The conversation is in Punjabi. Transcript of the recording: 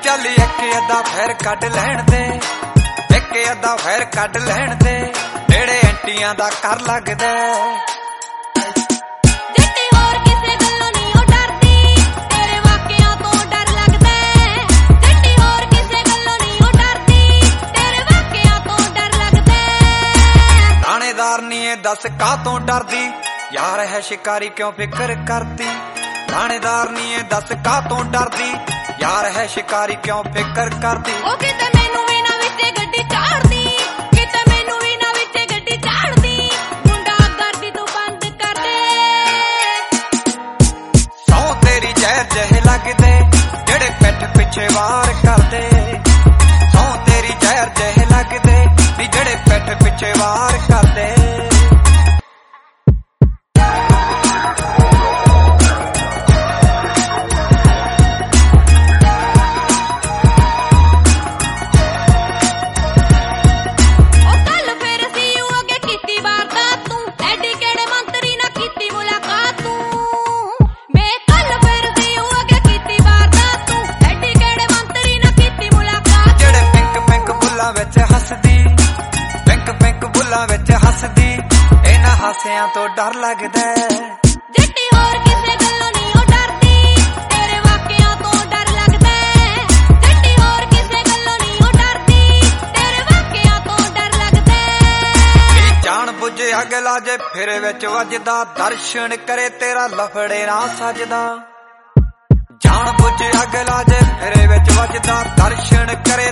ਚੱਲ ਇੱਕ ਅੱਧਾ ਫੇਰ ਕੱਢ ਲੈਣ ਦੇ, ਇੱਕ ਅੱਧਾ ਫੇਰ ਕੱਢ ਲੈਣ ਦੇ, ਜਿਹੜੇ ਐਂਟੀਆਂ ਦਾ ਕਰ ਲੱਗਦਾ। ਜੱਟੀ ਹੋਰ ਕਿਸੇ ਗੱਲੋਂ ਨਹੀਂ ਉਹ ਡਰਦੀ, ਤੇਰੇ ਵਾਕਿਆਂ ਤੋਂ ਡਰ ਲੱਗਦਾ। ਜੱਟੀ ਹੋਰ ਕਿਸੇ ਗੱਲੋਂ ਨਹੀਂ ਉਹ ਡਰਦੀ, ਤੇਰੇ ਵਾਕਿਆਂ ਤੋਂ ਡਰ ਲੱਗਦਾ। ਥਾਣੇਦਾਰ ਨੀ ਇਹ ਦੱਸ ਕਾਹਤੋਂ ਡਰਦੀ, ਯਾਰ ਹੈ ਸ਼ਿਕਾਰੀ ਕਿਉਂ ਫਿਕਰ ਕਰਦੀ। ਥਾਣੇਦਾਰ ਨੀ ਇਹ ਦੱਸ ਕਾਹਤੋਂ ਡਰਦੀ, ਯਾਰ ਹੈ ਸ਼ਿਕਾਰੀ ਕਿਉਂ ਫਿਕਰ ਕਰਦੀ। ਉਹ ਕਿਤੇ ਮੈਨੂੰ ਵੀ ਨਾ ਵਿੱਚ ਗੱਡੀ ਚਾੜਦੀ, ਕਿਤੇ ਮੈਨੂੰ ਵੀ ਨਾ ਵਿੱਚ ਗੱਡੀ ਚਾੜਦੀ। ਮੁੰਡਾ ਕਰਦੀ ਤੂੰ ਬੰਦ ਕਰ ਦੇ। ਸੌ ਤੇਰੀ ਜ਼ਹਿਰ ਜਿਹੇ ਲੱਗਦੇ, ਜਿਹੜੇ ਪਿੱਠ ਪਿੱਛੇ ਵਾਰ ਕਰਦੇ। ਸੌ ਤੇਰੀ ਜ਼ਹਿਰ ਜਿਹੇ ਲੱਗਦੇ, ਵੀ ਜਿਹੜੇ ਪਿੱਠ ਪਿੱਛੇ ਵਾਰ ਕਰਦੇ। ਵਿੱਚ ਹੱਸਦੀ, ਇਹਨਾਂ ਹਾਸਿਆਂ ਤੋਂ ਡਰ ਲੱਗਦਾ। ਜੱਟੀ ਹੋਰ ਕਿਸੇ ਗੱਲੋਂ ਨਹੀਂ ਉਹ ਡਰਦੀ, ਤੇਰੇ ਵਾਕਿਆਂ ਤੋਂ ਡਰ ਲੱਗਦਾ। ਜੱਟੀ ਹੋਰ ਕਿਸੇ ਗੱਲੋਂ ਨਹੀਂ ਉਹ ਡਰਦੀ, ਤੇਰੇ ਵਾਕਿਆਂ ਤੋਂ ਡਰ ਲੱਗਦਾ। ਜਾਣ ਬੁੱਝ ਅਗਲਾ ਜੇ ਫਿਰ ਵਿੱਚ ਵੱਜਦਾ, ਦਰਸ਼ਨ ਕਰੇ ਤੇਰਾ ਲਫੜੇ ਨਾ ਸਜਦਾ। ਜਾਣ ਬੁੱਝ ਅਗਲਾ ਜੇ ਫਿਰ ਵਿੱਚ ਵੱਜਦਾ, ਦਰਸ਼ਨ ਕਰੇ